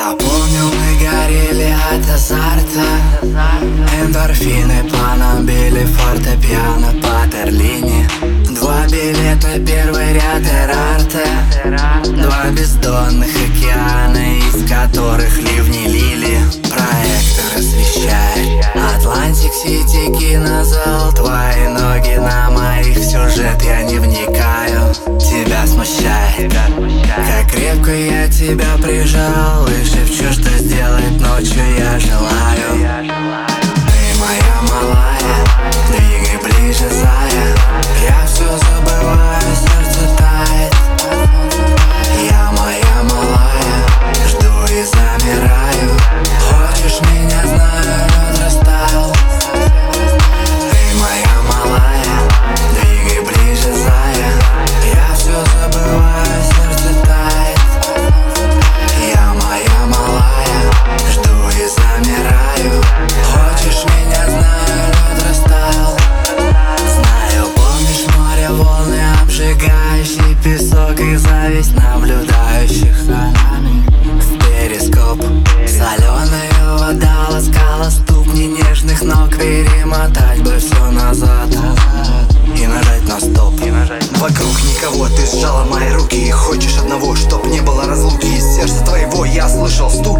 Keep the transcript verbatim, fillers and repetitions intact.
Я помню, мы горели от азарта. Эндорфины по нам били фортепиано по Терлине. Два билета, первый ряд Эрарта. Два бездонных океана, из которых ливни лили. Проектор освещает Атлантик Сити, кинозал. Твои ноги на моих, в сюжет я не вникаю. Тебя смущает, как крепко я тебя прижал, и шепчу, что сделать ночью я желаю. Ты моя малая, двигай ближе, зая. Я все забываю, сердце тает. Я моя малая, жду и замираю. Хочешь меня, знаю, лед растаял. Ты моя малая, двигай ближе, зая. Я все забываю, сердце тает. Я моя малая, жду и замираю. Хочешь меня, знаю, лед растаял. Знаю, помнишь море, волны, обжигающий песок и зависть наблюдающих за нами в перископ. Соленая вода ласкала ступни нежных ног. Перемотать бы все назад и нажать на стоп. Вокруг никого, ты сжала мои руки и хочешь одного, чтоб не было разлуки. Из сердца твоего я слышал стук.